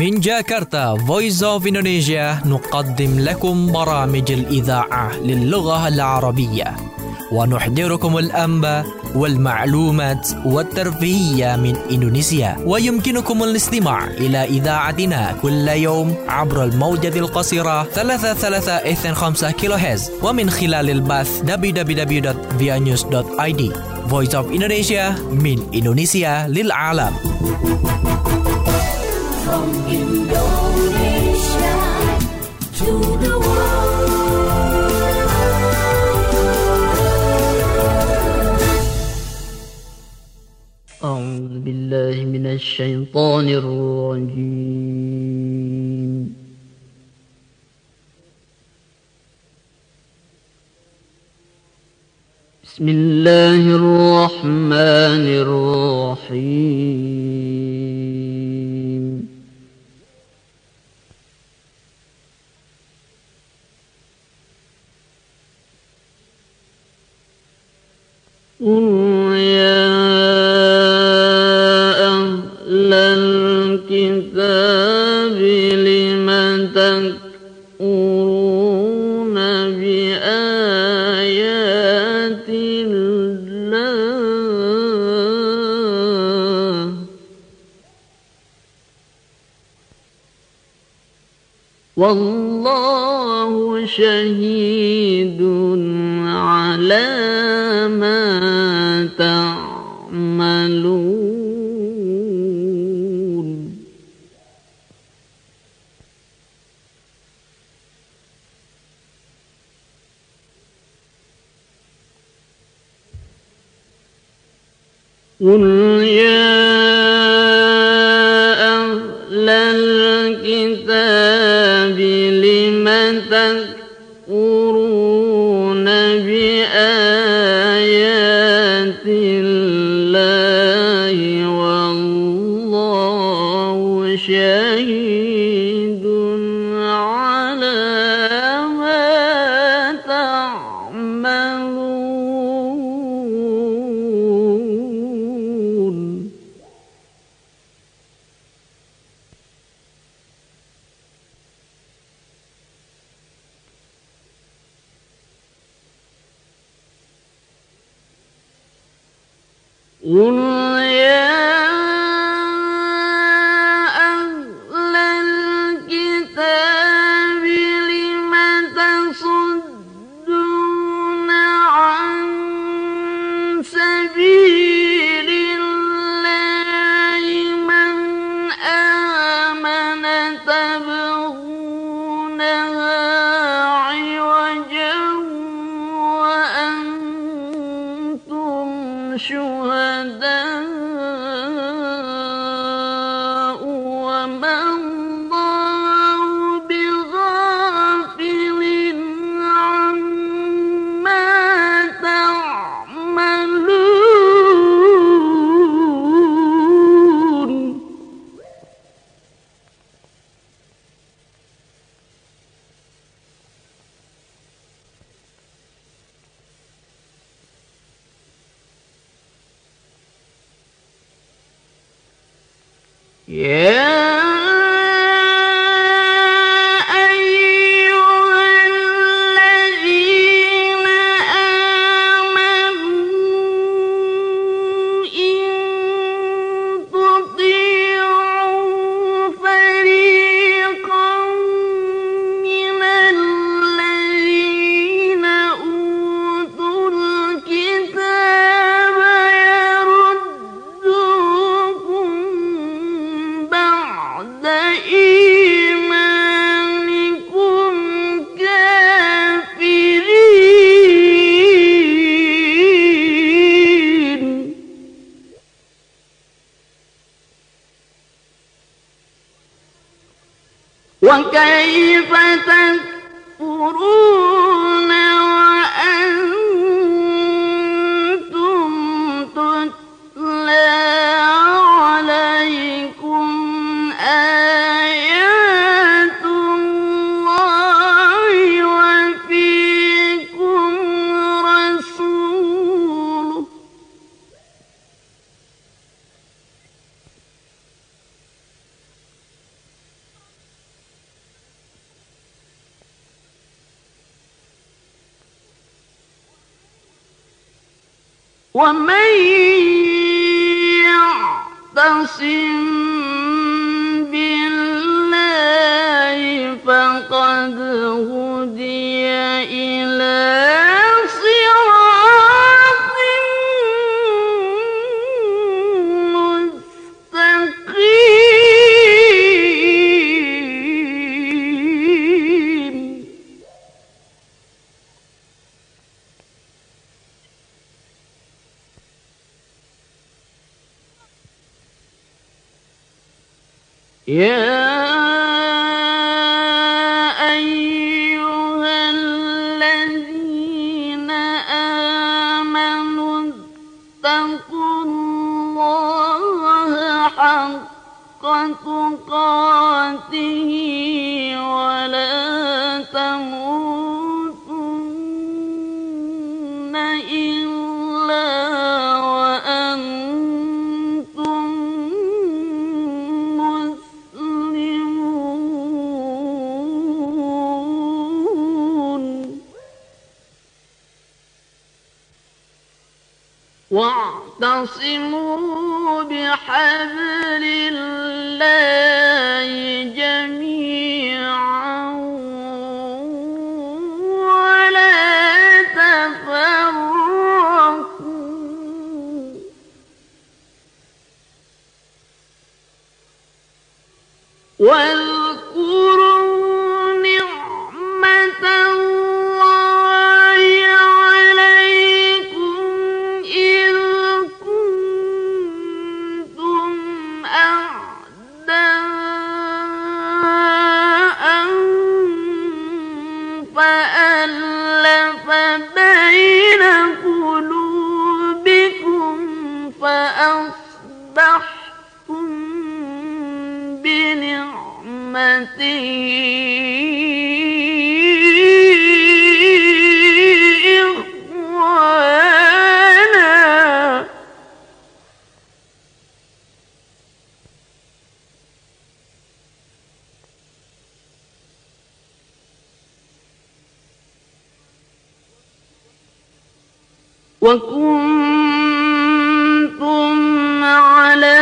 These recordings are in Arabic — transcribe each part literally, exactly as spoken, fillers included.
من جاكرتا Voice of Indonesia نقدم لكم برامج الإذاعة للغة العربية ونحضركم الأنباء والمعلومات والترفيهية من إندونيسيا. ويمكنكم الاستماع إلى إذاعتنا كل يوم عبر الموجة القصيرة ثلاثة ثلاثة اثنين خمسة كيلو هرتز ومن خلال البث دبليو دبليو دبليو دوت via news دوت آي دي. Voice of Indonesia من إندونيسيا للعالم. From Indonesia to the world. أعوذ بالله من الشيطان الرجيم. بسم الله الرحمن الرحيم. قل يا أهل الكتاب لم تكفرون بآيات الله والله شهيد على ما تعملون. قل يا أهل الكتاب لم تكفرون بآيات الله والله شهيد على ما تعملون. قل يا أهل الكتاب لم تصدون عن سبيل الله من آمن تبغونها عوجا وأنتم شهداء وما الله بغافل عما تعملون. يا أيها الذين آمنوا إن تطيعوا فريقا من الذين أوتوا الكتاب يردوكم بعد إيمانكم كافرين. وكيف تكفرون وأنتم تتلى عليكم آيات الله وفيكم رسوله ومن يعتصم بالله فقد هدي إلى صراط مستقيم. يا أيها الذين آمنوا اتقوا الله حق تقاته ولا تموتن إلا وأنتم واعتصموا بحبل الله جميعا ولا تفرقوا واذكروا نعمة الله عليكم إذ كنتم أعداء فألف بين قلوبكم فأصبحتم بنعمته إخوانا وكنتم على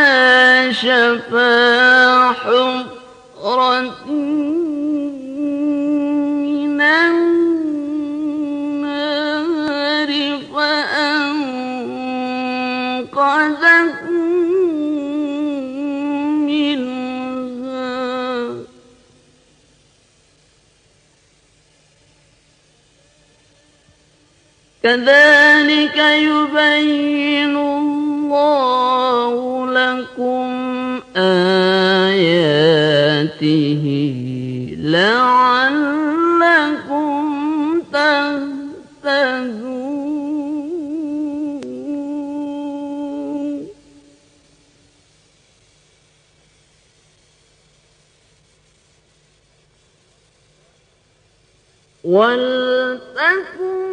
شفا حفرة من النار فأنقذكم منها كذلك يبين الله لكم آياته لعلكم تهتدون. ولتكن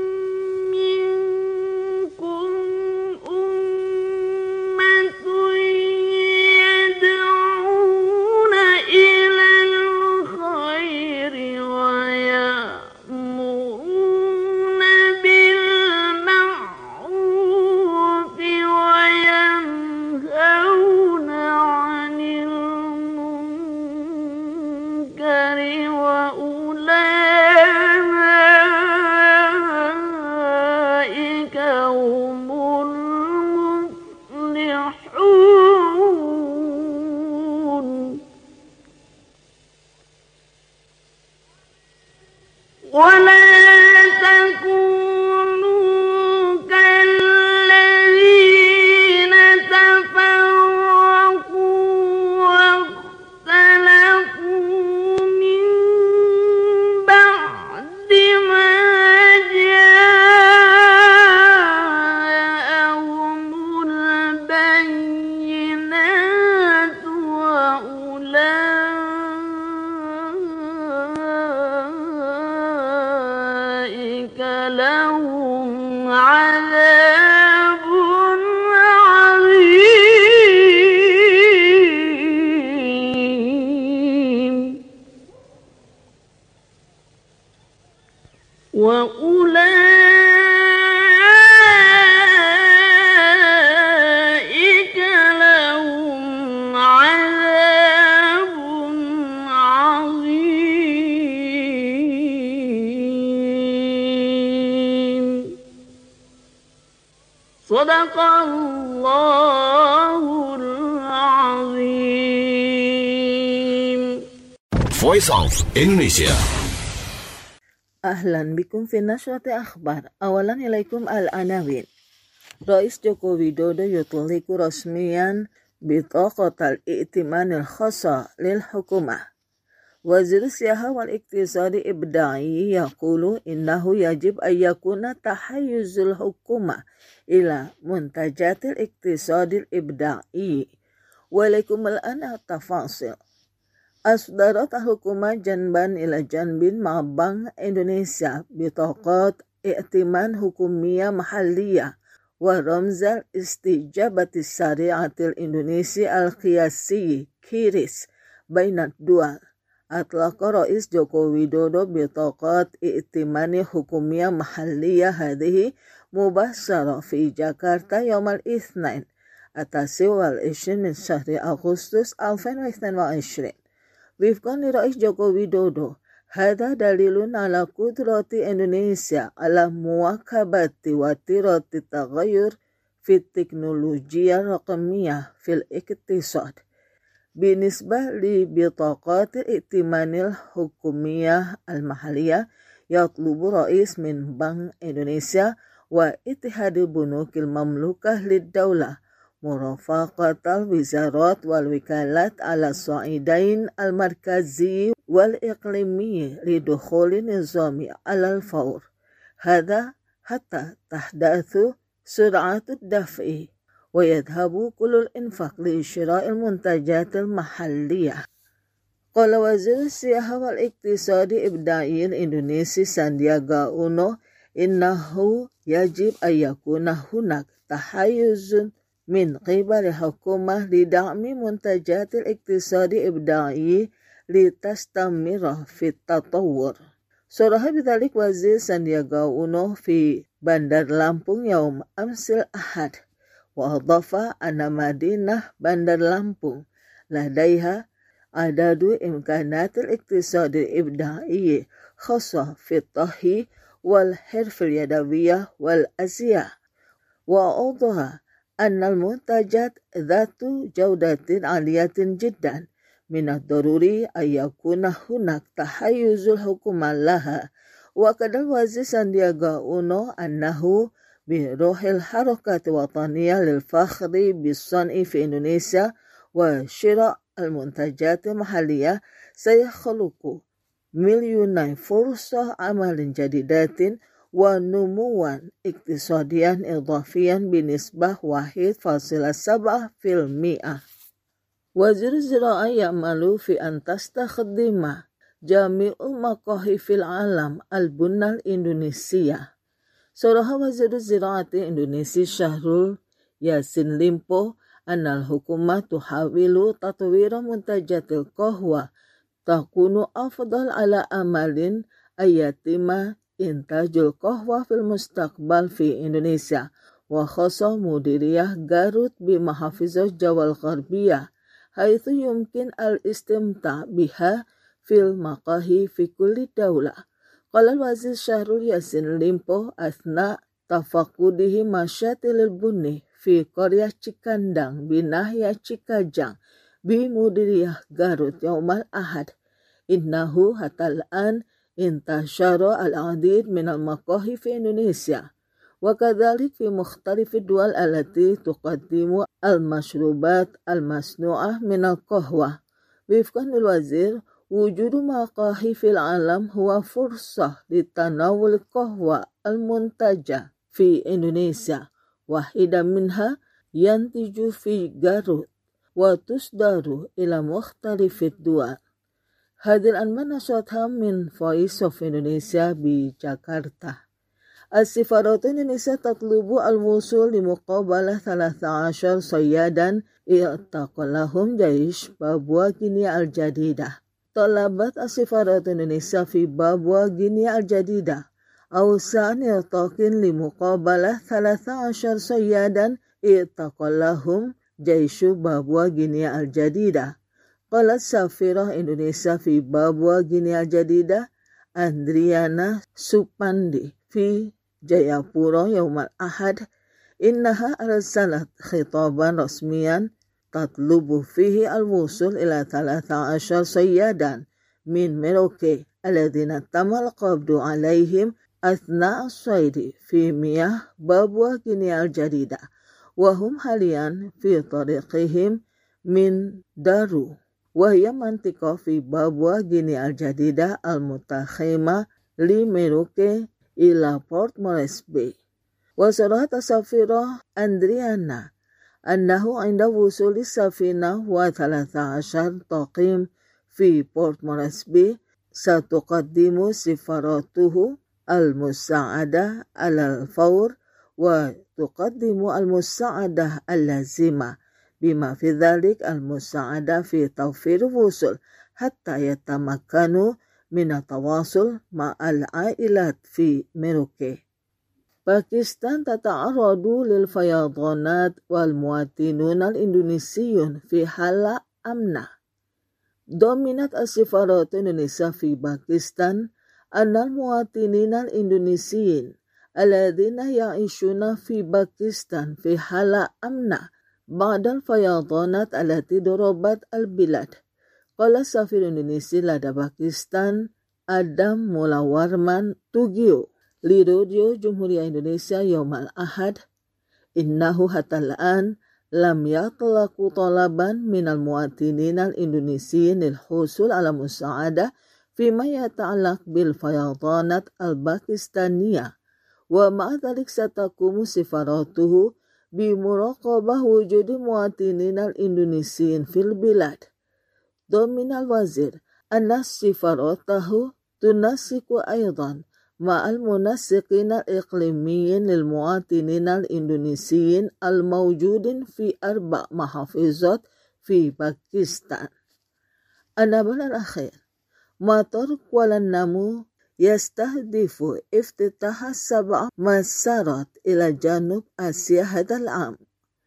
لهم عذاب عظيم وأولئك Sadaqallahul Azim. Voice of Indonesia. Ahlan bikum fi nashrati akhbar. Awalan ilaikum al-anawin. Rais Joko Widodo yutliku rasmiyan bitaqatal i'timanil khassa lil hukumah. Wazir Siyaha wal Iqtisadi Ibda'i yaqulu innahu yajib an yakuna tahayyuzul hukumah ila muntajatil iqtisadil ibda'i. Walaikum al-ana tafasil. Asdarat al-hukumah janban ila janbin ma Bank Indonesia bitaqat i'timan hukumiyah mahalliyah wa ramzal istijabati syari'atil Indonesia al-qiyasi kiris bainat dual. Atlaqa Rais Joko Widodo bitaqat i'timani hukumiyah mahalliyah hadhihi mubasyara fi Jakarta yaumal itsnain atasi wal ishrin min syahri Agustus alfin wa itsnain wa ishrin. Wifqan li Rais Joko Widodo, hadha dalilun ala qudrati Indonesia ala muwakabati wa tirati taghayyur fi teknologiya raqamiyah fil iqtisad. Binisbah li bitaqat i'timanil hukumiyah al-mahaliyah yatlubu Rais min Bank Indonesia wa Ittihadil Bunukil Mamlukah lid-Daulah murafaqatal wizarat wal wikalat ala sa'idain al-markazi wal iqlimi lidukhuli nizami alal fawr. Hadha hatta tahdathu sur'atud daf'i wa yadhabu kulul infaq li syira'il muntajatil mahalliyah. Qala Wazir Siyaha wal Iqtisadi Ibda'i Indonesia Sandiaga Uno innahu yajib ayyakuna hunak tahayyuzun min qibali hukumah lida'mi muntajatil iqtisadi ibda'i litastamira fit tatawur. Suraha bidhalik Wazir Sandiaga Uno fi Bandar Lampung yaum amsil ahad. Wa adhafa anna Madinah Bandar Lampung ladaiha adadu imkanatil iqtisadi ibda'i khassa fit tahi wal hirfil yadawiyah wal aziyah. Wa awdaha أن المنتجات ذات جودة عالية جدا من الضروري أن يكون هناك تحيز الحكومة لها. وقال الوزير ساندياغا أونو أنه بروح الحركة الوطنية للفخر بالصنع في إندونيسيا وشراء المنتجات المحلية سيخلق مليوني فرصة عمل جديدة ونموان اقتصاديا إضافيا بنسبة واحد فاصلة سبعة في المئة. وزير الزراعة يعمل في أن تستخدم جميع المقاهي في العالم البنة الإندونيسية. صرح وزير الزراعة الإندونيسي شهرول ياسين ليمبو أن الحكومة تحاول تطوير منتجات القهوة تكون أفضل على أمل أن يتم intajul qahwa fil mustaqbal fi Indonesia wa khassa mudiriyah Garut bi mahafizah Jawal Gharbiyah haitsu yumkin al-istimta' biha fil maqahi fi kulli daulah. Qala al-Wazir Syahrul Yassin Limpo athna tafaqudihi masyatilil bunni fi qaryah Cikandang binahya Cikajang bi mudiriyah Garut yaumal ahad. Innahu hatal an intashara al-adid min al-maqahi fi Indonesia wa kadzalik fi mukhtalif ad-duwal allati tuqaddimu al-mashrubat al-masnu'ah min al-qahwa. Wifqan al-wazir wujudu maqahi fil alam huwa fursah litanawul qahwa al-muntaja fi Indonesia wahida minha yantiju fi Garut wa tusdaru ila mukhtalif ad-duwal. Hadir anman nasratha min Voice of Indonesia bi Jakarta. As-Sifarat Indonesia tatlubu al-wusul li muqabalah thalatha ashar sayyadan i'taqalahum jaish Papua Guinea al-Jadidah. Talabat As-Sifarat Indonesia fi Papua Guinea al-Jadidah awsa'an i'taqin li muqabalah thalatha ashar sayyadan i'taqalahum jaish Papua Guinea al-Jadidah. Qalat Safirah Indonesia fi Papua Guinea al-Jadidah Andriana Supandi fi Jayapura yaumal ahad إنها أرسلت خطابا رسميا تطلب فيه الوصول إلى ثلاثة عشر صيادا من ميروكي الذين تم القبض عليهم أثناء الصيد في مياه بابوا غينيا الجديدة، وهم حاليا في طريقهم من دارو، وهي منطقة في بابوا غينيا الجديدة المتخمة لميروكي إلى بورت موريسبي. وصرحت السفيرة أندريانا أنه عند وصول السفينة وثلاثة عشر طاقم في بورت موريسبي ستقدم سفارته المساعدة على الفور وتقدم المساعدة اللازمة، بما في ذلك المساعدة في توفير الوصول حتى يتمكنوا من التواصل مع العائلات في ميروكي. باكستان تتعرض للفيضانات والمواطنون الإندونيسيون في حالة أمنة. ضمنت السفارة الإندونيسية في باكستان أن المواطنين الإندونيسيين الذين يعيشون في باكستان في حالة أمنة بعد الفيضانات التي ضربت البلاد. قال السفير الإندونيسي لدى باكستان آدم مulawarman Tugio لراديو جمهورية إندونيسيا يوم الأحد إنه حتى الآن لم يطلق طلبا من المواطنين الإندونيسيين للحصول على مساعدة فيما يتعلق بالفيضانات الباكستانية، ومع ذلك ستقوم سفارته بمراقبة وجود مواطنين الإندونيسيين في البلاد. ضمن الوزير أن سفارته تنسق أيضا مع المنسقين الإقليميين للمواطنين الإندونيسيين الموجودين في أربع محافظات في باكستان. النبأ الأخير، مطار كوالالامبور يستهدف افتتاح سبع مسارات إلى جنوب آسيا هذا العام.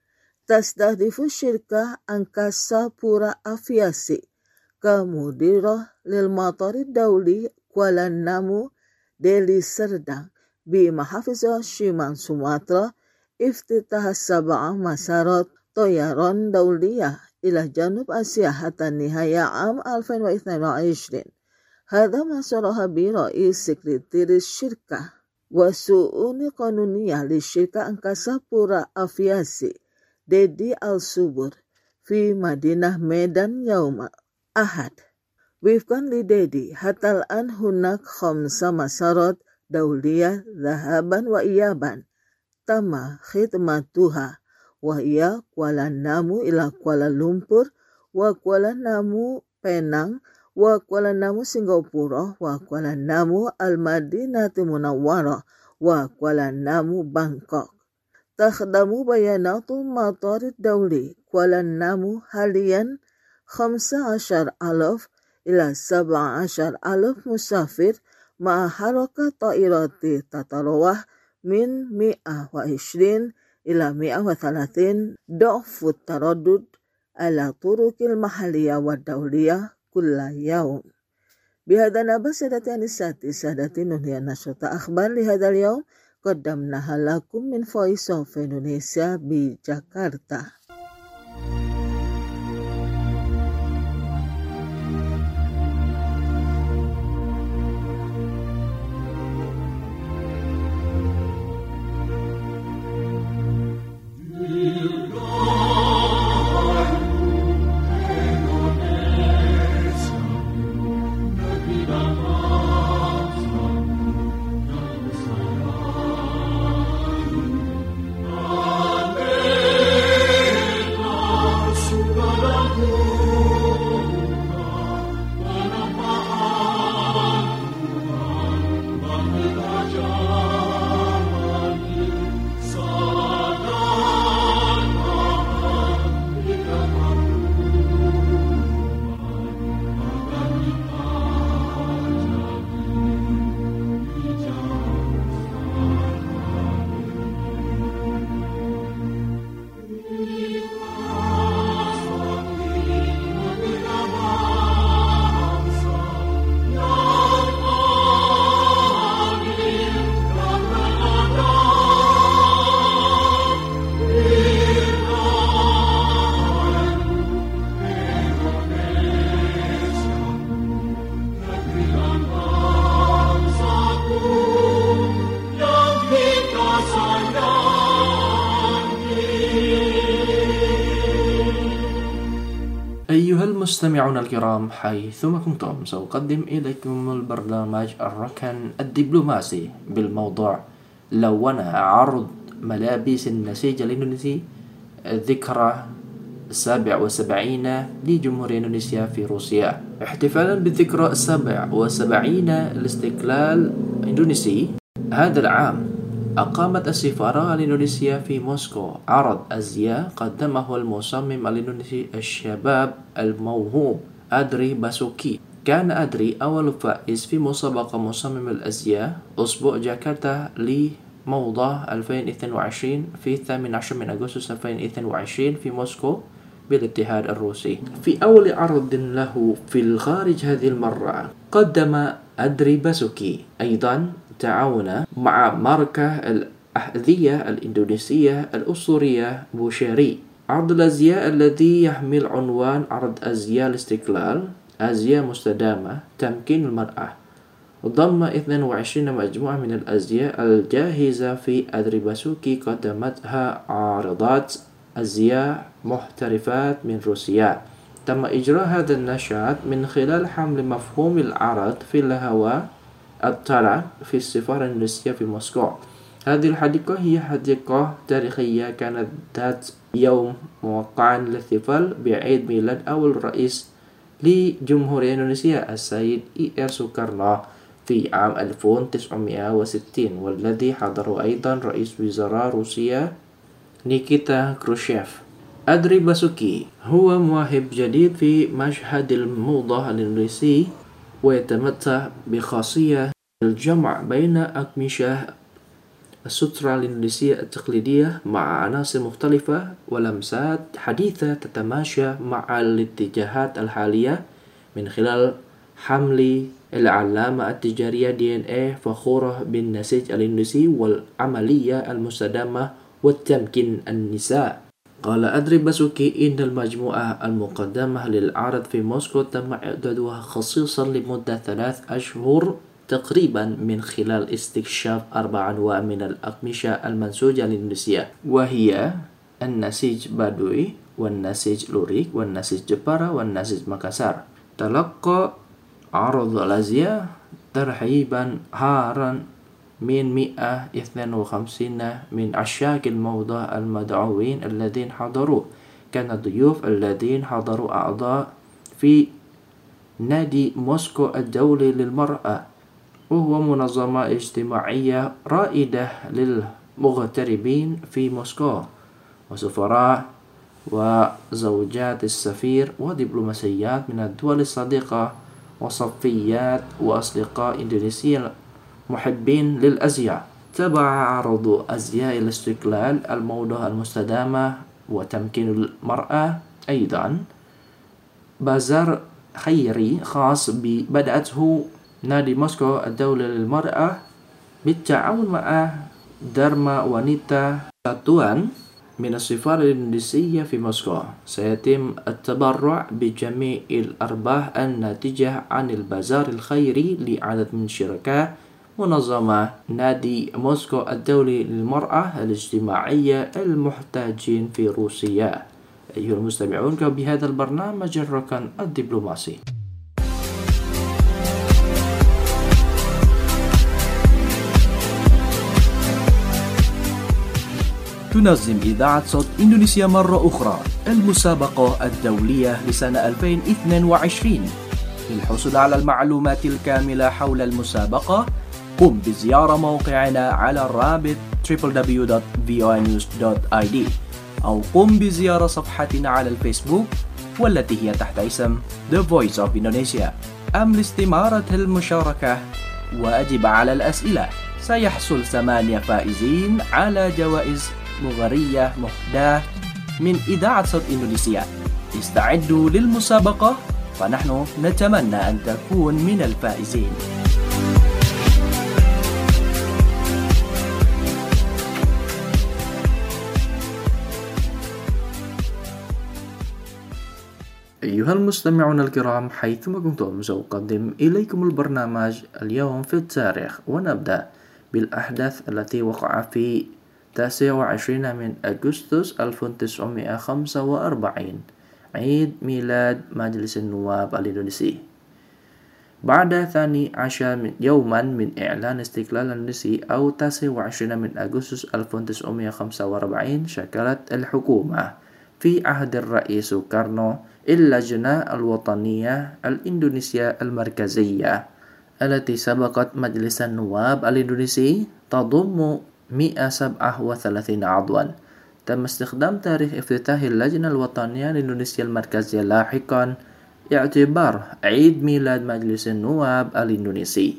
تستهدف شركة أنكاسا بورا أفياسي كمديرة للمطار الدولي كوالالامبور ديلي سردang بمحافظة شمال سومطرة افتتاح سبع مسارات طيران دولية إلى جنوب آسيا حتى نهاية عام ألفين واثنين وعشرين. هذا ما صرح به رئيس سكرتير الشركة وشؤون قانونية للشركة أنكاسا بورا أفياسي ديدي الصبر في مدينة ميدان يوم أحد. وفقا لديدي حتى الآن هناك خمسة مسارات دولية ذهابا وإيابا تم خدمتها، وهي كوالالامبور إلى كوالالمبور وكوالالامبور بينang وكوالالامبور سنغافورة وكوالالامبور المدينة المنورة وكوالالامبور بانكوك. تخدم بيانات المطار الدولي كوالالامبور حاليا خمسة عشر ألف إلى سبعة عشر ألف مسافر مع حركة طائرات تتراوح من مئة وعشرين إلى مئة وثلاثين ضعف التردد على الطرق المحلية والدولية كل يوم. بهذا نبأ سادتي أنساتي سادتي ننهي نشرة أخبار لهذا اليوم قدمناها لكم من Voice of Indonesia بجاكرتا. Amen. المستمعون الكرام حيثما كنتم، سأقدم إليكم البرنامج الركن الدبلوماسي بالموضوع لون عرض ملابس النسيج الإندونيسي ذكرى السابع وسبعين لجمهورية إندونيسيا في روسيا. احتفالا بالذكرى السابع وسبعين لاستقلال إندونيسي هذا العام، أقامت السفارة الإندونيسية في موسكو عرض أزياء قدمه المصمم الإندونيسي الشباب الموهوب أدري باسوكي. كان أدري أول فائز في مسابقة مصمم الأزياء أسبوع جاكرتا لموضة ألفين واثنين وعشرين في الثامن عشر من أغسطس ألفين واثنين وعشرين في موسكو بالاتحاد الروسي. في أول عرض له في الخارج هذه المرة، قدم أدري باسوكي أيضا تعاون مع ماركة الأحذية الإندونيسية الأسطورية بوشيري. عرض الأزياء الذي يحمل عنوان عرض أزياء الاستقلال، أزياء مستدامة تمكين المرأة، ضم اثنين وعشرين مجموعة من الأزياء الجاهزة. في أدري باسوكي قدمتها عارضات أزياء محترفات من روسيا. تم إجراء هذا النشاط من خلال حمل مفهوم العرض في الهواء الطلع في السفارة الإندونيسية في موسكو. هذه الحديقة هي حديقة تاريخية كانت ذات يوم موقعا للاحتفال بعيد ميلاد أول رئيس لجمهورية إندونيسيا السيد إي آر سوكارنو في عام ألف وتسعمائة وستين، والذي حضره أيضا رئيس وزراء روسيا نيكيتا كروشيف. أدري باسوكي هو مواهب جديد في مشهد الموضة الإندونيسي، ويتمتع بخاصية الجمع بين أقمشة السترة الإندونيسية التقليدية مع عناصر مختلفة ولمسات حديثة تتماشى مع الاتجاهات الحالية، من خلال حمل العلامة التجارية دي إن إيه فخورة بالنسيج الإندونيسي والعملية المستدامة والتمكين النساء. قال أدري باسوكي إن المجموعة المقدمة للعرض في موسكو تم إعدادها خصيصا لمدة ثلاث أشهر تقريبا، من خلال استكشاف أربع أنواع من الأقمشة المنسوجة الإندونيسية، وهي النسيج بادوي والنسيج لوريك والنسيج جبارة والنسيج مكسار. تلقى عرض الأزياء ترحيبا حارا من مئة واثنين وخمسين من عشاق الموضة المدعوين الذين حضروا. كان الضيوف الذين حضروا أعضاء في نادي موسكو الدولي للمرأة، وهو منظمة اجتماعية رائدة للمغتربين في موسكو، وسفراء وزوجات السفير ودبلوماسيات من الدول الصديقة وصفيات وأصدقاء إندونيسيين محبين للأزياء. تبع عرض أزياء الاستقلال، الموضة المستدامة وتمكين المرأة، أيضا بازار خيري خاص بدأته نادي موسكو الدولي للمرأة بالتعاون مع دارما وانيتا ساتوان من السفارة الإندونيسية في موسكو. سيتم التبرع بجميع الأرباح الناتجة عن البازار الخيري لعدد من شركاء منظمة نادي موسكو الدولي للمرأة الاجتماعية المحتاجين في روسيا. أيها المستمعون، بهذا البرنامج الركن الدبلوماسي. تنظم إذاعة صوت إندونيسيا مرة أخرى المسابقة الدولية لسنة ألفين واثنين وعشرين. للحصول على المعلومات الكاملة حول المسابقة، قم بزيارة موقعنا على الرابط دبليو دبليو دبليو دوت في او نيوز دوت آي دي، أو قم بزيارة صفحتنا على الفيسبوك والتي هي تحت اسم The Voice of Indonesia. أم لاستمارة المشاركة وأجب على الأسئلة. سيحصل ثمانية فائزين على جوائز مغرية مهداة من إذاعة صوت إندونيسيا. استعدوا للمسابقة، فنحن نتمنى أن تكون من الفائزين. أيها المستمعون الكرام، حيثما كنتم سأقدم إليكم البرنامج اليوم في التاريخ، ونبدأ بالأحداث التي وقع في تاسع وعشرين من أغسطس ألف وتسعمائة وخمسة وأربعين عيد ميلاد مجلس النواب الإندونيسي. بعد ثاني عشر من يوما من إعلان استقلال الإندونيسي أو تاسع وعشرين من أغسطس ألف وتسعمائة وخمسة وأربعين شكلت الحكومة في عهد الرئيس سوكارنو اللجنة الوطنية الإندونيسية المركزية التي سبقت مجلس النواب الإندونيسي تضم مئة وسبعة وثلاثين عضوا. تم استخدام تاريخ افتتاح اللجنة الوطنية الإندونيسية المركزية لاحقا اعتبار عيد ميلاد مجلس النواب الإندونيسي.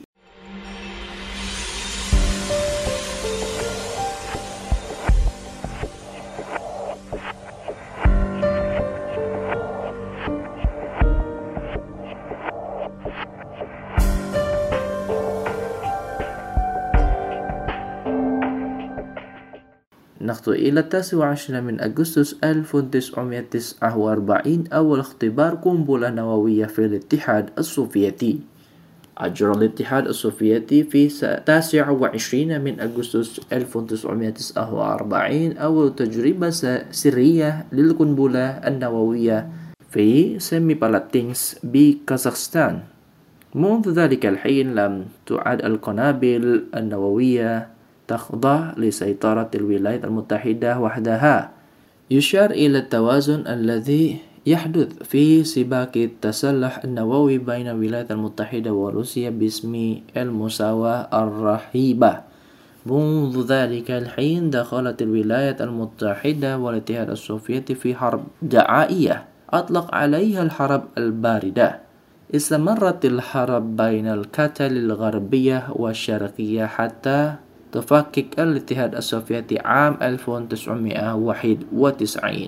نخطو إلى التاسع وعشرين من أغسطس ألف وتسعمائة وتسعة وأربعين أول اختبار قنبلة نووية في الاتحاد السوفيتي. أجرى الاتحاد السوفيتي في التاسع وعشرين من أغسطس ألف وتسعمائة وتسعة وأربعين أول تجربة سرية للقنبلة النووية في سيميبالاتينسك بكازاخستان. منذ ذلك الحين لم تعد القنابل النووية تخضع لسيطرة الولايات المتحدة وحدها. يشار إلى التوازن الذي يحدث في سباق التسلح النووي بين الولايات المتحدة وروسيا باسم المساواة الرهيبة. منذ ذلك الحين دخلت الولايات المتحدة والاتحاد السوفيتي في حرب دعائية أطلق عليها الحرب الباردة. استمرت الحرب بين الكتل الغربية والشرقية حتى تفكك الاتحاد السوفيتي عام ألف وتسعمائة وواحد وتسعين.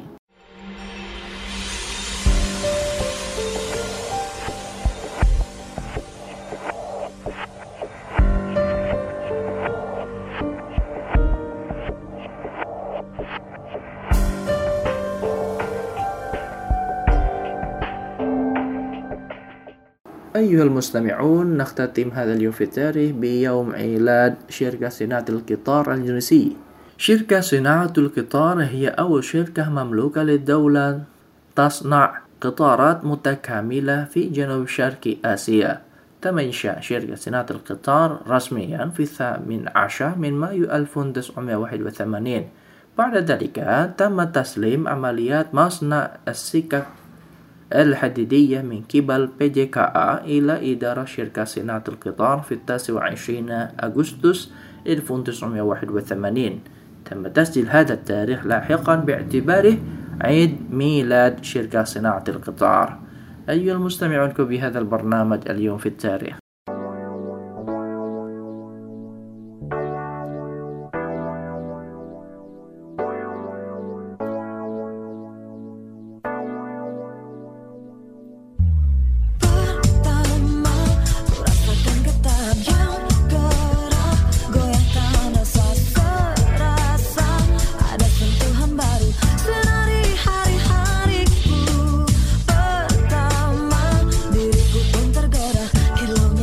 أيها المستمعون، نختتم هذا اليوم في التاريخ بيوم ميلاد شركة صناعة القطار الإندونيسية. شركة صناعة القطار هي أول شركة مملوكة للدولة تصنع قطارات متكاملة في جنوب شرق آسيا. تم إنشاء شركة صناعة القطار رسميا في الثامن عشر من مايو ألف وتسعمائة وواحد وثمانين. بعد ذلك تم تسليم عمليات مصنع السكك الحديدية من قبل بي جي كي إيه إلى إدارة شركة صناعة القطار في التاسع وعشرين أغسطس ألف وتسعمائة وواحد وثمانين. تم تسجيل هذا التاريخ لاحقا باعتباره عيد ميلاد شركة صناعة القطار. أيها المستمعون، بهذا البرنامج اليوم في التاريخ. Diriku pun tergerak, kilaunya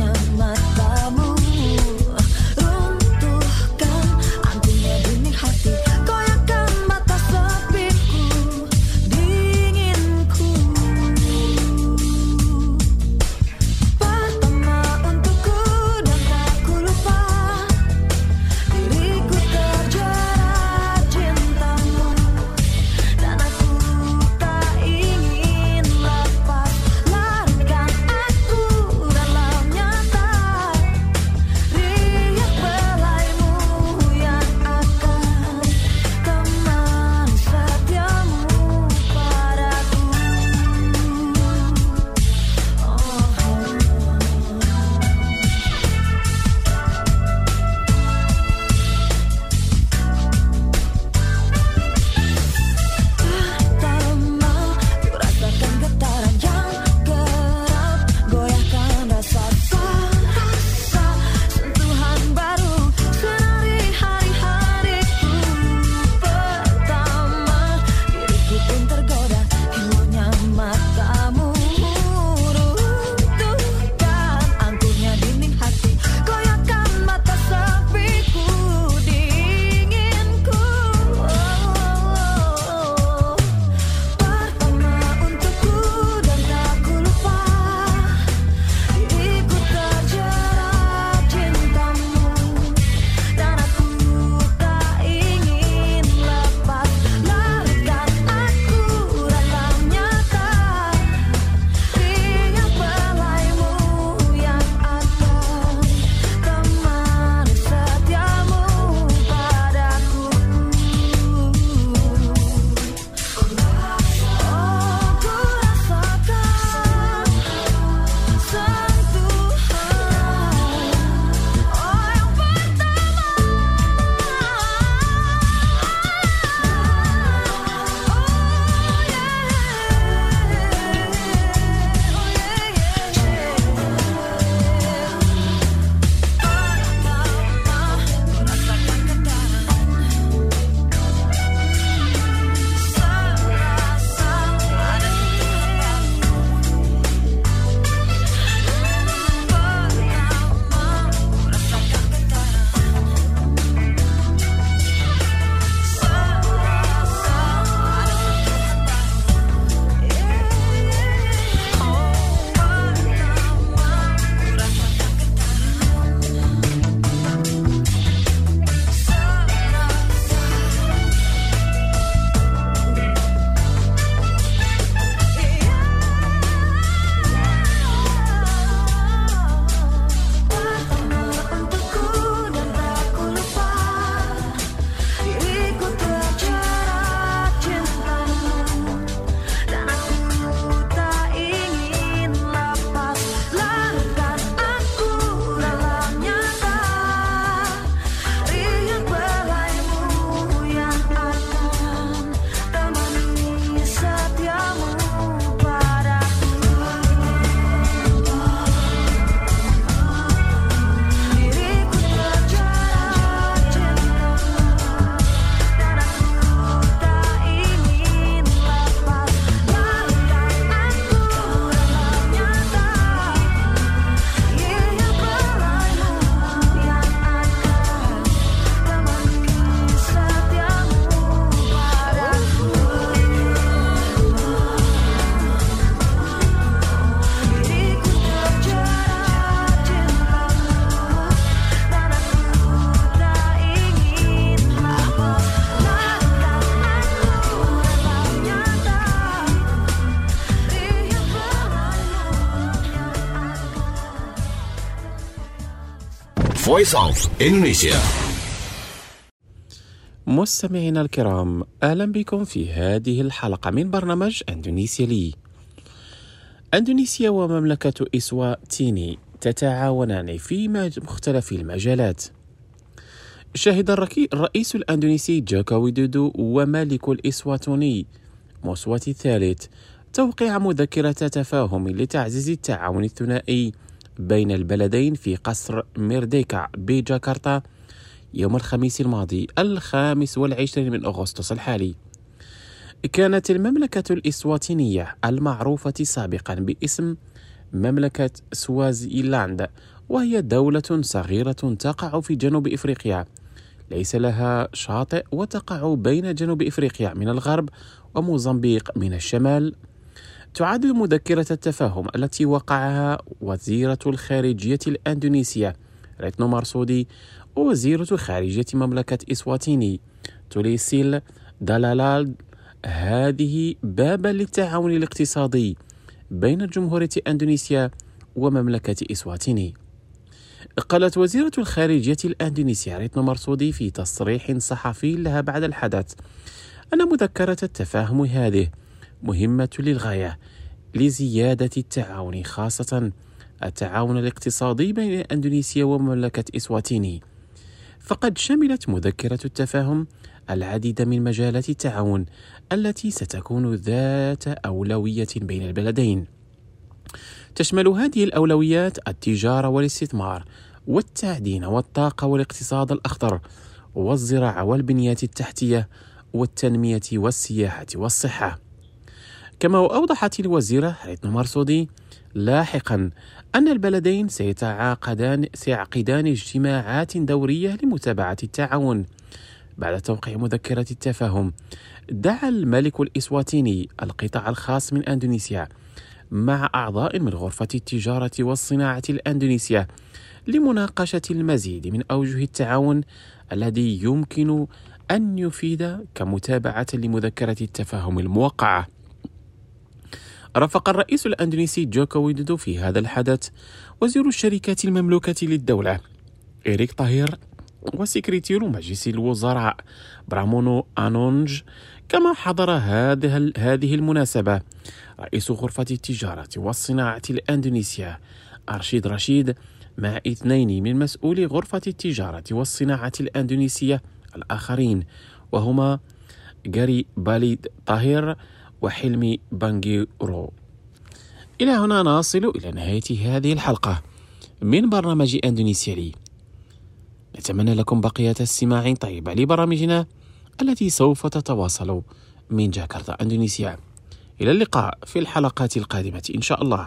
Voice of Indonesia. مستمعينا الكرام، أهلا بكم في هذه الحلقة من برنامج أندونيسيا لي. أندونيسيا ومملكة إسواتيني تتعاونان في مختلف المجالات. شهد الرئيس الأندونيسي جوكو ويدودو ومالك الإسواتوني موسواتي الثالث توقيع مذكرة تفاهم لتعزيز التعاون الثنائي بين البلدين في قصر ميرديكا بجاكرتا يوم الخميس الماضي الخامس والعشرين من أغسطس الحالي. كانت المملكة الإسواتينية المعروفة سابقا باسم مملكة سوازيلاند، وهي دولة صغيرة تقع في جنوب إفريقيا، ليس لها شاطئ، وتقع بين جنوب إفريقيا من الغرب وموزمبيق من الشمال. تعد مذكرة التفاهم التي وقعها وزيرة الخارجية الأندونيسية ريتنو مارسودي ووزيرة خارجية مملكة إسواتيني توليسيل دالالال هذه بابا للتعاون الاقتصادي بين جمهورية أندونيسيا ومملكة إسواتيني. قالت وزيرة الخارجية الأندونيسية ريتنو مارسودي في تصريح صحفي لها بعد الحدث أن مذكرة التفاهم هذه مهمة للغاية لزيادة التعاون، خاصة التعاون الاقتصادي بين أندونيسيا ومملكة إسواتيني. فقد شملت مذكرة التفاهم العديد من مجالات التعاون التي ستكون ذات أولوية بين البلدين. تشمل هذه الأولويات التجارة والاستثمار والتعدين والطاقة والاقتصاد الأخضر والزراعة والبنيات التحتية والتنمية والسياحة والصحة. كما أوضحت الوزيرة ريتنو مارسودي لاحقا أن البلدين سيتعاقدان سيعقدان اجتماعات دورية لمتابعة التعاون. بعد توقيع مذكرة التفاهم، دعا الملك الإسواتيني القطاع الخاص من أندونيسيا مع أعضاء من غرفة التجارة والصناعة الأندونيسية لمناقشة المزيد من أوجه التعاون الذي يمكن أن يفيد كمتابعة لمذكرة التفاهم الموقعة. رافق الرئيس الأندونيسي جوكو ويدودو في هذا الحدث وزير الشركات المملوكة للدولة إريك طاهير وسكرتير مجلس الوزراء برامونو أنونج. كما حضر هذه هذه المناسبة رئيس غرفة التجارة والصناعة الأندونيسيا أرشيد رشيد مع اثنين من مسؤولي غرفة التجارة والصناعة الأندونيسية الآخرين، وهما غاري باليد طاهير وحلمي بانجيرو. إلى هنا نصل إلى نهاية هذه الحلقة من برنامج أندونيسيا لي. نتمنى لكم بقية استماع طيبة لبرامجنا التي سوف تتواصل من جاكرتا أندونيسيا. إلى اللقاء في الحلقات القادمة إن شاء الله.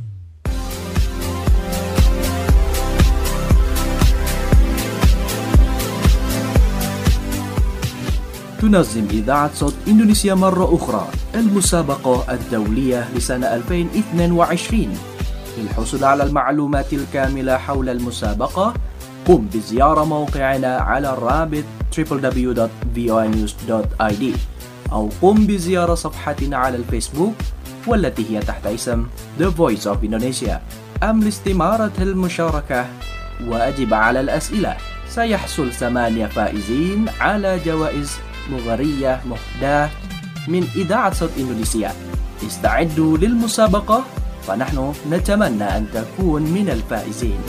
تنظم إذاعة صوت إندونيسيا مرة أخرى المسابقة الدولية لسنة ألفين واثنين وعشرين. للحصول على المعلومات الكاملة حول المسابقة قم بزيارة موقعنا على الرابط دبليو دبليو دبليو دوت في او اي نيوز دوت اي دي أو قم بزيارة صفحتنا على الفيسبوك والتي هي تحت اسم The Voice of Indonesia. أم لاستمارة المشاركة وأجب على الأسئلة. سيحصل ثمانية فائزين على جوائز مغرية مهداة من إذاعة صوت إندونيسيا. استعدوا للمسابقة فنحن نتمنى أن تكون من الفائزين.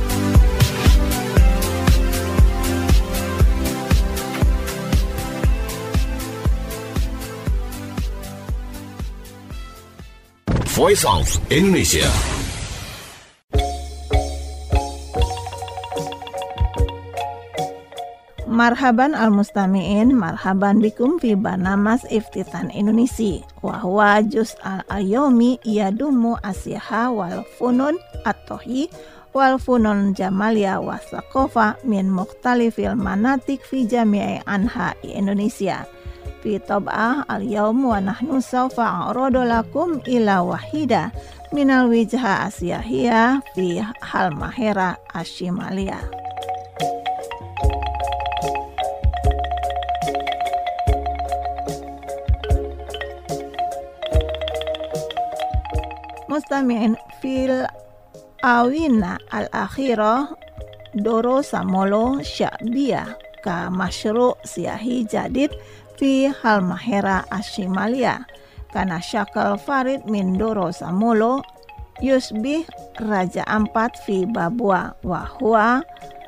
Voice of Indonesia. Marhaban al-mustami'in, marhaban bikum fi barnamas iftitan Indonesia wa huwa juz al-ayomi yadumu asyaha wal funun at-tohi wal funun jamalia wa saqofa min mukhtalifil manatik fi jami'i anha Indonesia. Fi tab'ah al-yawm wa nahnu sawfa a'rodu lakum ila wahida minal wijha asyahiyah fi halmahera ashimalia. Mustami'in fil awina al-akhirah Doro Samolo Sya'biyah ka masyru' siyahi jadid fi Halmahera Ashimalia kana syakal farid min Doro Samolo yusbih raja ampat fi Babua wa huwa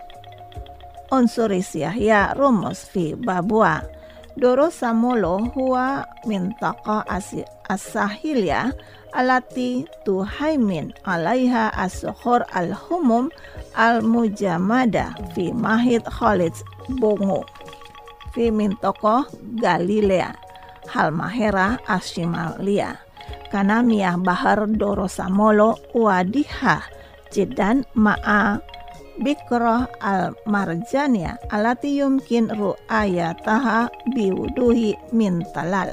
unsuri siyahya rumus fi Babua. Doro Samolo huwa mintaqa as-sahilya alati tuhaimin alaiha as-sukhur al-humum al-mujamada fi mahid Khalid Bongo fi mintaqa Galilea Halmahera Ashimalia kana miyah bahar Doro Samolo wadiha jiddan ma'a Bikrah al-marjania alati yumkin ru'ayataha biwuduhi min talal.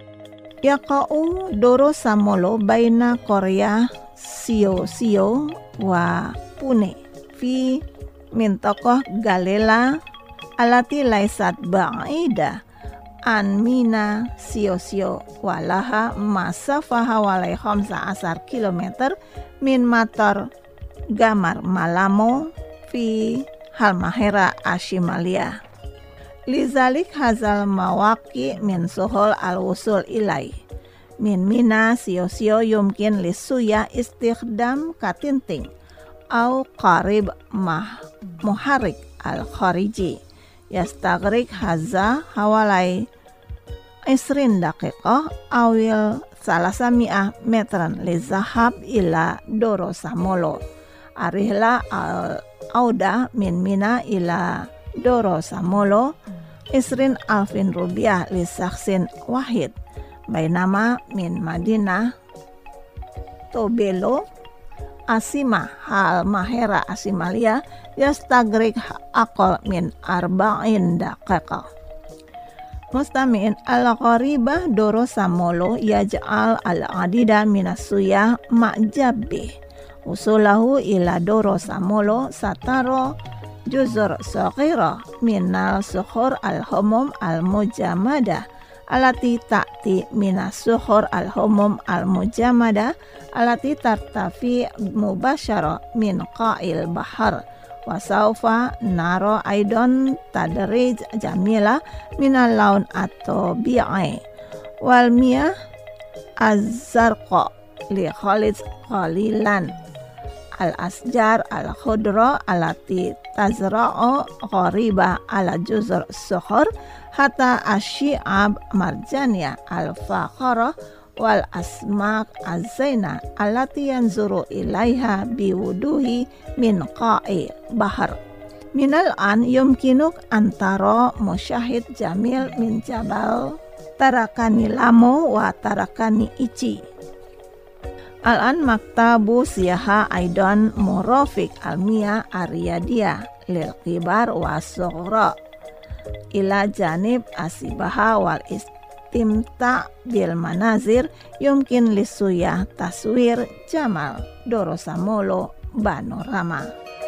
Yaqa'u Doro Samolo baina Korea Sio Sio wa Pune fi mintakoh Galela alati laisat ba'ida an mina Sio Sio walaha masafaha walai khamsa asar kilometer min matar Gamar Malamo fi Halmahera Ashimalia. Lizalik hazal mawaki min suhul al-wusul ilai. Min mina sio-sio yumkin lisuya istikhdam katinting au qarib mah muharik al-khariji. Yastagrik haza hawalai isrin daqiqah awil salasami'ah metran lizahab ila Doro Samolo. Arihla al-auda min mina ila Doro Samolo isrin alfin rubiah li saksin wahid bainama min Madinah Tobelo Asima Halmahera Ashimalia yastagrik aqal min arba'in daqiqah. Mustami'in al-qaribah Doro Samolo yaj'al al-adida minasuyah ma'jabbih usulahu ila Doro Samolo sataro juzur saghira minal sukhur al-humum al-mujamada alati ta'ti minas sukhur al-humum al-mujamada alati tartafi mubasyara min qa'il bahar wa sawfa naro aidon tadrij jamila minal laun atau bi'i wal miyah az-zarqa li Khalid qalilan al-asjar al-khudra alati tazra'u ghariba ala juzur sukhur hatta asyi'ab marjania al-faqara wal asmak az-zaina alati yanzuru ilaiha biwuduhi min qa'i bahar. Minal an yumkinuk antara musyahid jamil min jabal tarakani lamo wa tarakani ichi. Al-an maktabu siyaha aidan murafik almiya aryadia lil kibar wa sughra ila janib asibaha wal istimta bil manazir yumkin lisuyah taswir jamal Doro Samolo panorama.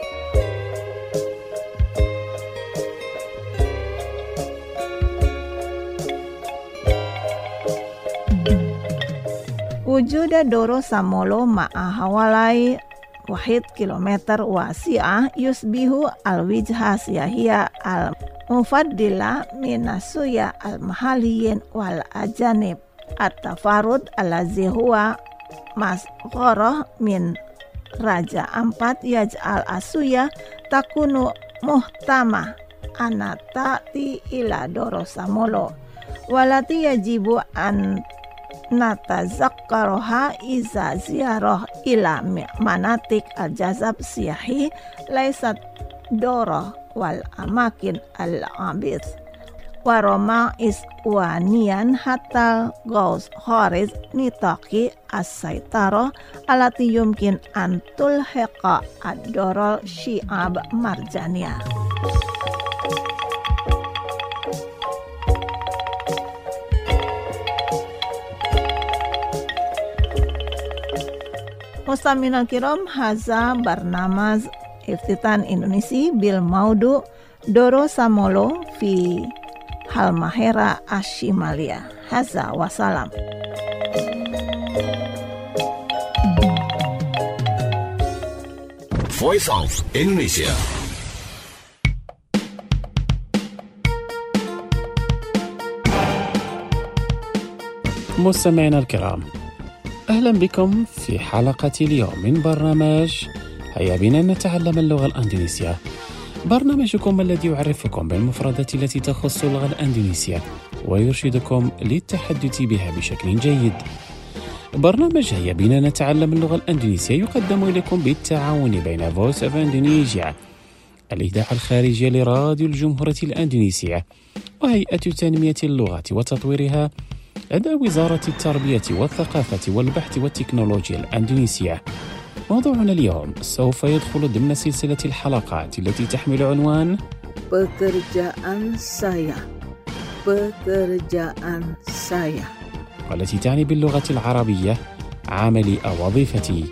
Wujuda Doro Samolo ma'a hawalai wahid kilometer wasi'ah yusbihu al-wijha siyahiyah al-mufaddila minasuya al-mahaliyin wal ajanib at-tafarud alazi huwa masghorah min raja ampat yaj'al asuya takunu muhtamah anatati ila Doro Samolo walati yajibu an natazakkaroha iza ziarah ila manatik al-jazab siyahi laisat Doro wal amakin al-abid waroma iswanian hatal gaus khariz nitaki as-saitaro alati yumkin antul heqa ad-dorol syi'ab marjania. Mustami'in kiram haza barnamaz iftitan Indonesia bil maudu Doro Samolo fi Halmahera Ashimalia. Haza wassalam. Voice of Indonesia. مستمعينا الكرام، أهلا بكم في حلقة اليوم من برنامج هيا بنا نتعلم اللغة الأندونيسية، برنامجكم الذي يعرفكم بالمفردات التي تخص اللغة الأندونيسية ويرشدكم للتحدث بها بشكل جيد. برنامج هيا بنا نتعلم اللغة الأندونيسية يقدم إليكم بالتعاون بين Voice of Indonesia، الإذاعة الخارجية لراديو الجمهورية الأندونيسية، وهيئة تنمية اللغة وتطويرها لدى وزارة التربية والثقافة والبحث والتكنولوجيا الأندونيسية. موضوعنا اليوم سوف يدخل ضمن سلسلة الحلقات التي تحمل عنوان Pekerjaan saya. Pekerjaan saya. والتي تعني باللغة العربية عملي أو وظيفتي.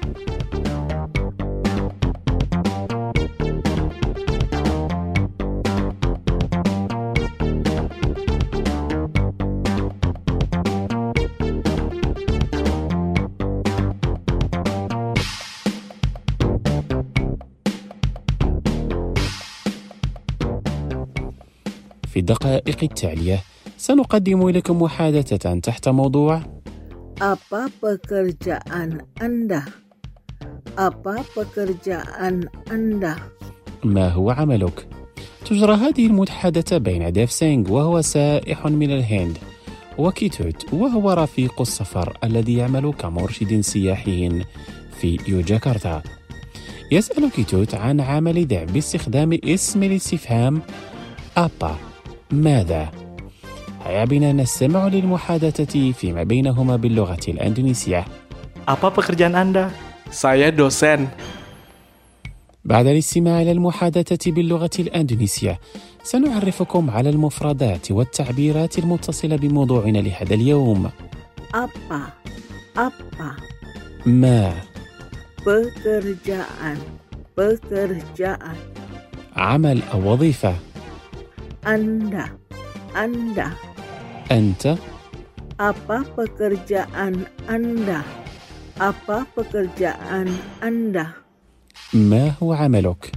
في الدقائق التالية سنقدم لكم محادثة تحت موضوع Apa pekerjaan Anda? Apa pekerjaan Anda? ما هو عملك؟ تجرى هذه المحادثة بين ديف سينغ وهو سائح من الهند، وكيتوت وهو رفيق السفر الذي يعمل كمرشد سياحي في يوجاكرتا. يسأل كيتوت عن عمل ديف باستخدام اسم الاستفهام أبا، ماذا؟ هيا بنا نستمع للمحادثة فيما بينهما باللغة الأندونيسية. Apa pekerjaan Anda? Saya dosen. بعد الاستماع إلى المحادثة باللغة الأندونيسية سنعرفكم على المفردات والتعبيرات المتصلة بموضوعنا لهذا اليوم. Apa? Apa? ما Pekerjaan. Pekerjaan. عمل أو وظيفة. Anda. Anda. أنت. Apa pekerjaan Anda? Apa pekerjaan Anda? ما هو عملك؟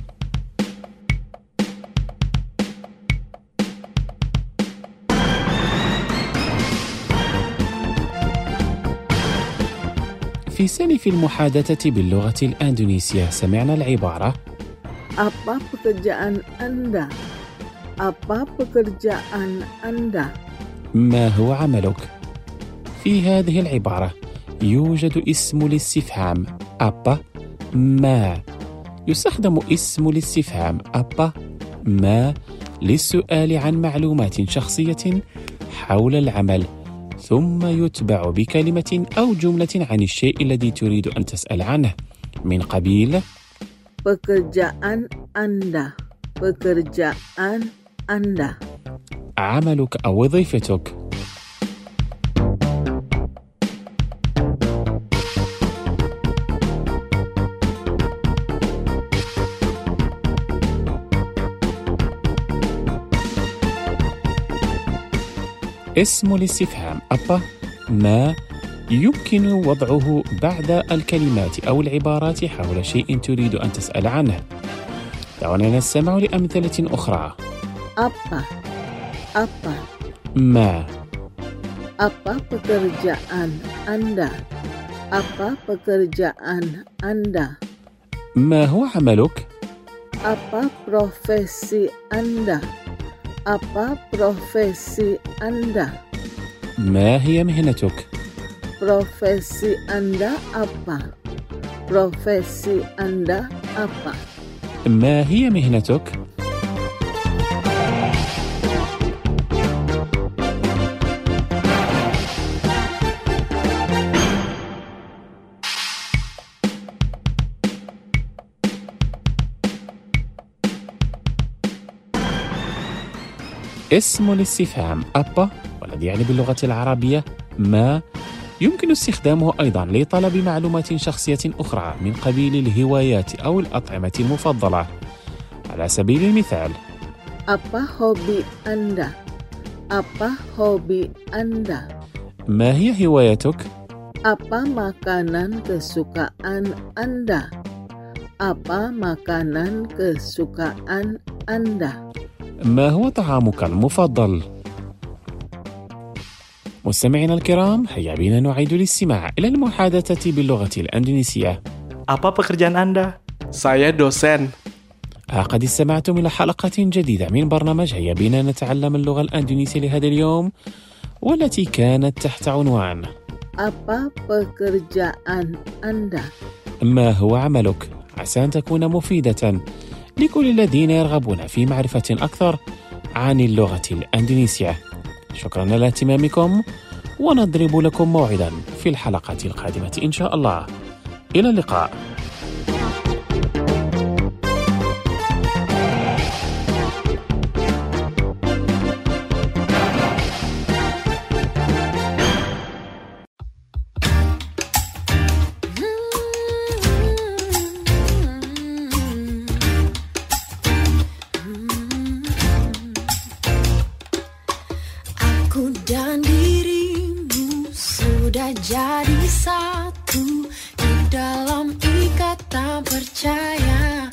في سلف المحادثة باللغة الأندونيسية سمعنا العبارة Apa pekerjaan Anda? Apa pekerjaan Anda? ما هو عملك؟ في هذه العبارة يوجد اسم الاستفهام أبا، ما. يستخدم اسم الاستفهام أبا، ما للسؤال عن معلومات شخصية حول العمل، ثم يتبع بكلمة أو جملة عن الشيء الذي تريد أن تسأل عنه من قبيل Pekerjaan Anda. Pekerjaan Anda. عملك أو وظيفتك. اسم الاستفهام أبا، ما يمكن وضعه بعد الكلمات أو العبارات حول شيء تريد أن تسأل عنه. دعونا نستمع لأمثلة أخرى. Apa? Apa? ما. Apa pekerjaan Anda? Apa pekerjaan Anda? ما هو عملك؟ Apa profesi Anda? Apa profesi Anda? ما هي مهنتك؟ Profesi Anda apa? Profesi Anda apa? ما هي مهنتك؟ اسم الاستفهام أبا، والذي يعني باللغة العربية ما، يمكن استخدامه أيضا لطلب معلومات شخصية أخرى من قبيل الهوايات أو الأطعمة المفضلة. على سبيل المثال Apa hobi Anda? Apa hobi Anda? ما هي هوايتك؟ Apa makanan kesukaan Anda? Apa makanan kesukaan Anda? ما هو طعامك المفضل؟ مستمعينا الكرام، هيا بنا نعيد الاستماع إلى المحادثة باللغة الأندونيسية. Apa pekerjaan Anda? Saya dosen. قد استمعتم إلى حلقة جديدة من برنامج هيا بنا نتعلم اللغة الأندونيسية لهذا اليوم، والتي كانت تحت عنوان Apa pekerjaan Anda? ما هو عملك؟ عسى أن تكون مفيدة لكل الذين يرغبون في معرفة أكثر عن اللغة الأندونيسية. شكرا على اهتمامكم، ونضرب لكم موعدا في الحلقة القادمة إن شاء الله. إلى اللقاء. Dan dirimu sudah jadi satu di dalam ikatan percaya.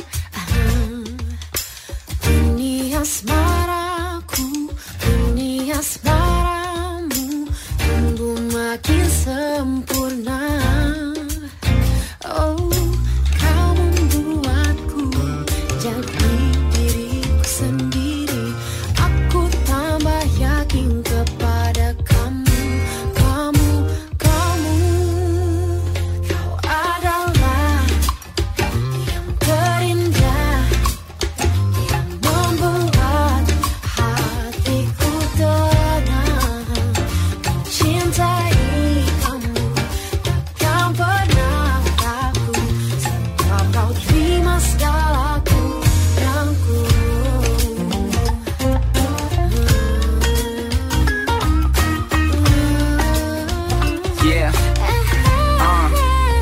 Ini asmaraku, ini asmaramu, tumbuh makin sempurna. Oh, kau membuatku jadi diriku sendiri. Aku tambah yakin kepada kamu, kamu, kamu. Kau adalah yang terindah, yang membuat hatiku tenang. Mencintai kamu takkan pernah takut, sebab kau terima segala kurangku. Yeah, uh.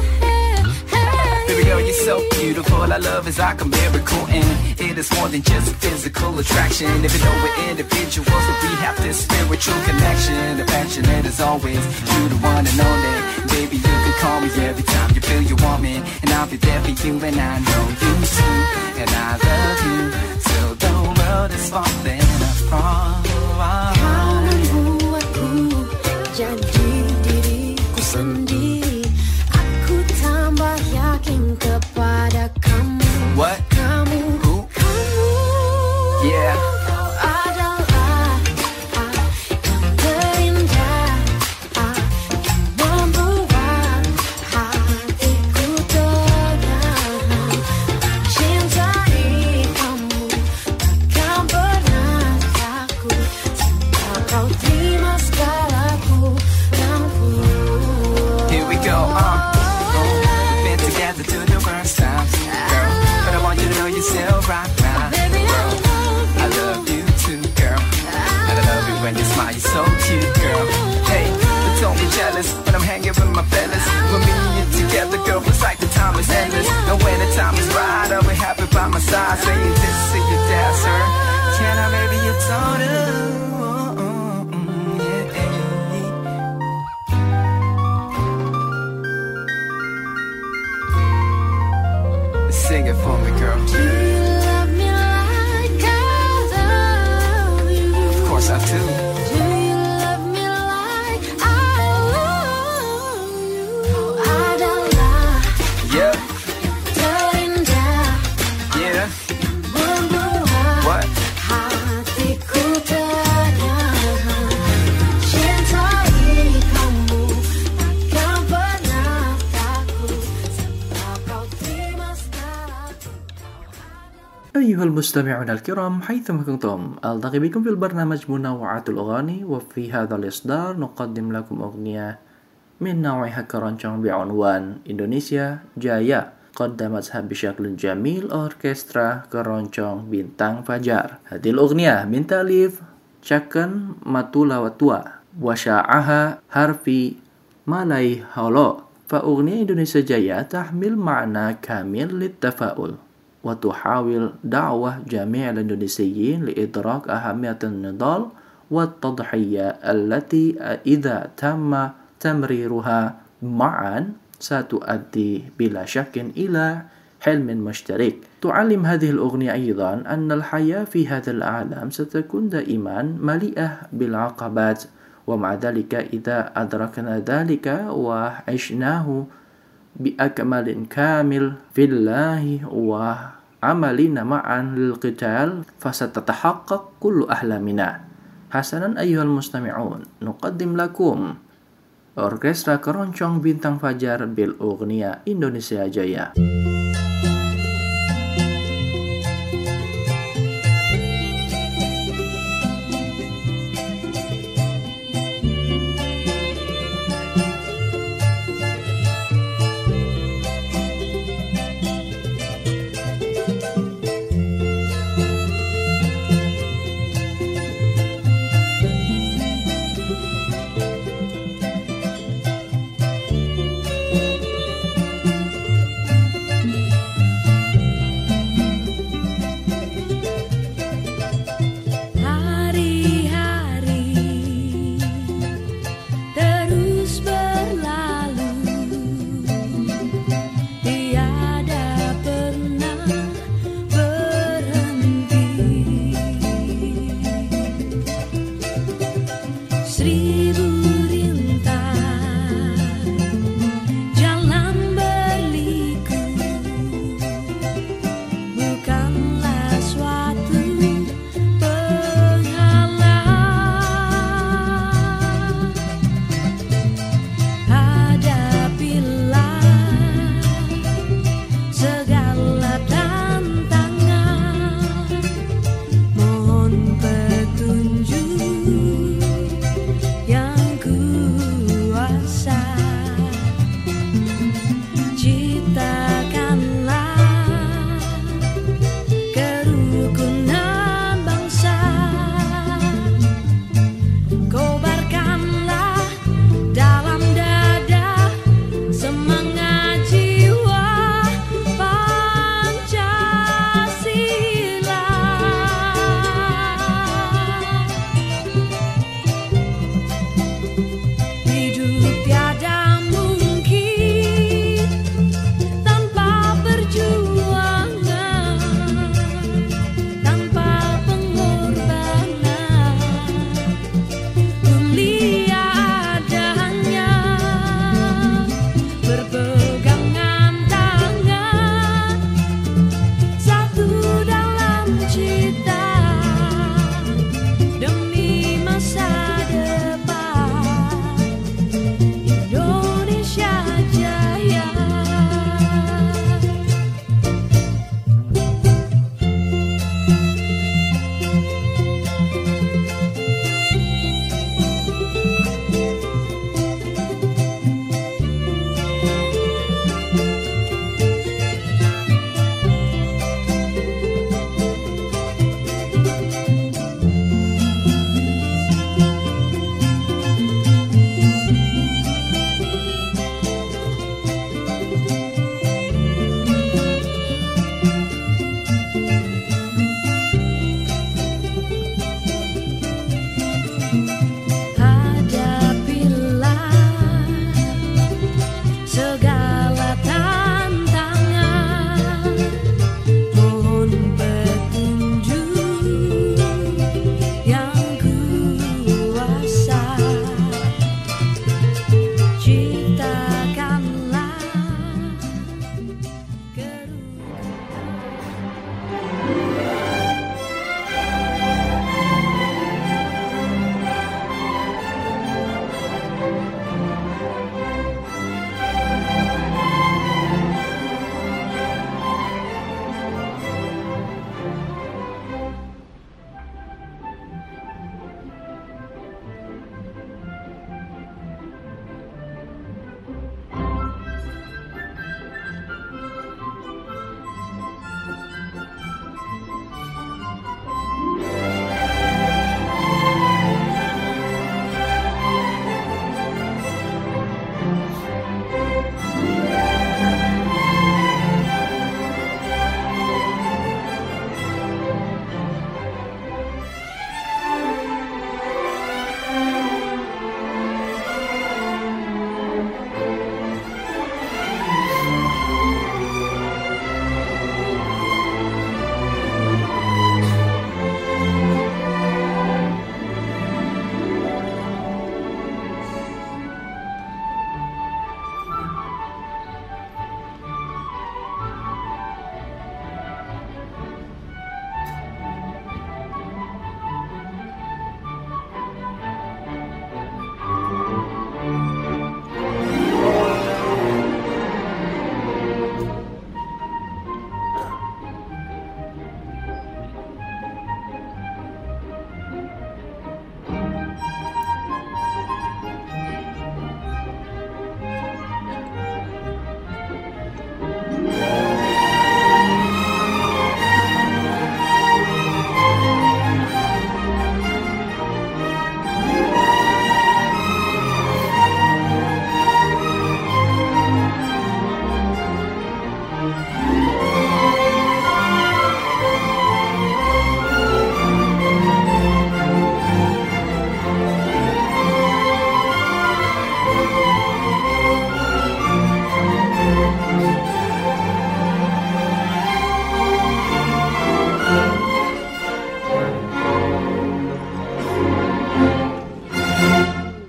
Baby girl, you're so beautiful. Our love is like a miracle, and it is more than just physical attraction. Even though we're individuals, but we have this spiritual connection. Affectionate as always, you're the one and only. Baby, you can call me every time you feel you want me, and I'll be there for you, and I know you too. And I love you till the world is falling apart. Kau membuatku jadi diriku sendiri. Aku tambah yakin kepada kamu. What? Kamu, Who? kamu. Yeah. Kau adalah ah, yang terindah, ah, yang membuat hatiku tenang. Mencintai kamu takkan pernah takut, sebab kau terima segala kurangku. Here we go, uh. We've been together through the worst times, girl. But I want you to know you're still right now, Baby, I girl. love I love you too, girl. And I love it when you smile, you're so cute, girl. Hey, but don't be jealous when I'm hanging with my fellas. When me and you together, girl, it's like the time is endless. And when the time is right, I'll be happy by my side, saying this to your dad, sir. Can I baby your daughter? Oh, oh, mm, yeah, yeah. Sing it for me, girl. Do you love me like I love you? Of course I do. Do you love me like I love you? Kau adalah Yeah, terindah, yeah. membuat What? hatiku tenang. Cintai kamu takkan pernah takut, sebab kau terima segala. أيها المستمعون الكرام حيثما كنتم، ألتقي بكم في البرنامج منوعات الأغاني، وفي هذا الإصدار نقدم لكم أغنية من نوعها كرانشong بعنوان إندونيسيا جايا، قدمتها بشكل جميل أوركسترا كرانشong بintang fajar. هذه الأغنية من تأليف Chaken Matulawatua وشاعها هارفي مالاي هولو. فأغنية إندونيسيا جايا تحمل معنى كامل للتفاؤل، وتحاول دعوة جميع الإندونيسيين لإدراك أهمية النضال والتضحية التي إذا تم تمريرها معا ستؤدي بلا شك إلى حلم مشترك. تعلم هذه الأغنية أيضا أن الحياة في هذا العالم ستكون دائما مليئة بالعقبات Wa ma'adhalika idza adrakna dhalika wa 'ishnahu bi akmalin kamil fillahi wa amalina ma'an lil qital fasatatahaqqaq kullu ahlamina. Hasanan ayyuhal mustami'un, nuqaddim lakum Orkestra Keroncong Bintang Fajar Bil Ughnia Indonesia Jaya. Seribu